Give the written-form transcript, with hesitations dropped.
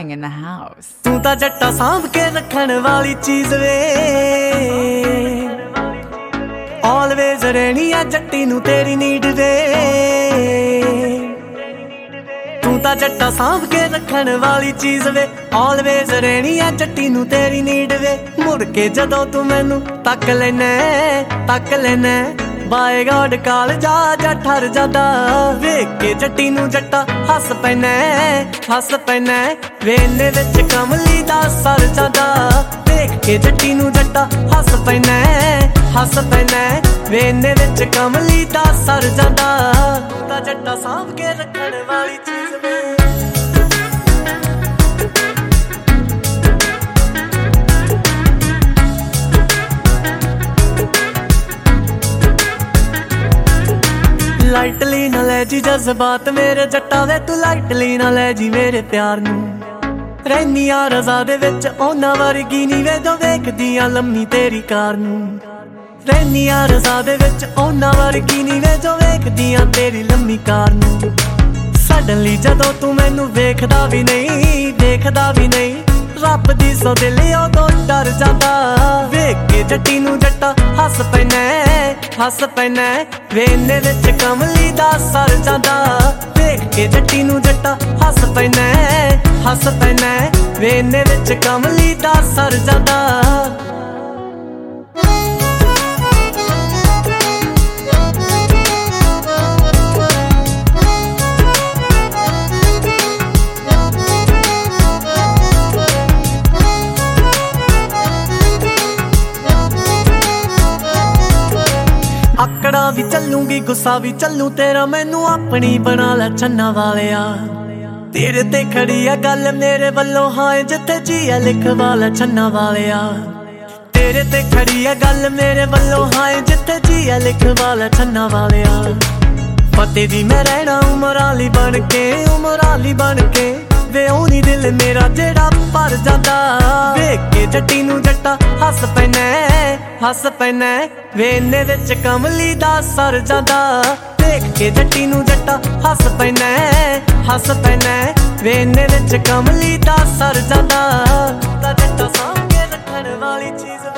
song in the house. तू ता जट्टा सांभ के रखण वाली चीज वे Always रहनी है जट्टी नू तेरी नीड वे तू ता जट्टा सांभ के रखण वाली चीज वे Always रहनी है जट्टी नू तेरी नीड वे मुड़ के जदों तू मैनू तक लेना बाय गॉड काल जा ठर जादा वेख के जट्टी नू जट्टा हस पैना वेने विच कमली दा सर जादा वेख के जट्टी नू जट्टा हस पैना वेने विच कमली दा सर जादा ता जट्टा सांभ के रखण वाली चीज वे लाइटली ना ले जी जज्बात मेरे जट्टा वे तू लाइटली ना ले जी मेरे प्यार नू रहनिया रज़ा दे विच ओना वर्गी नी वे जो वेखदियां लम्मी तेरी कार नू रहनिया रज़ा दे विच ओना वर्गी नी वे जो वेखदियां तेरी लम्मी कार नू सडनली जदों तू मैनू वेखदा भी नहीं रब दी सो दिल उदों डर जादा वेख के जट्टी नू जट्टा हस पैना वेने विच कमली दा सर जादा वेख के जट्टी नू जट्टा हस पैना वेने विच कमली दा सर जादा आकड़ा भी चलूंगी गुस्सा भी चलू तेरा मैनू अपनी बना लै छन्ना वालिया तेरे ते खड़ी है गल मेरे वल्लों हां जिथे जी है लिखवा लै छन्ना वालिया तेरे ते खड़ी है गल मेरे वल्लों हां जिथे जी है लिखवा लै छन्ना वालिया पते दी मैं रहना उमराली बन के वे ओनी दिल मेरा जेड़ा भर जादा वेख के जट्टी नू जट्टा हस पैना वेने विच कमली दा सर जादा वेख के जट्टी नू जट्टा हस पैना वेने विच कमली दा सर जादा ता जट्टा सांभ के रखण वाली चीज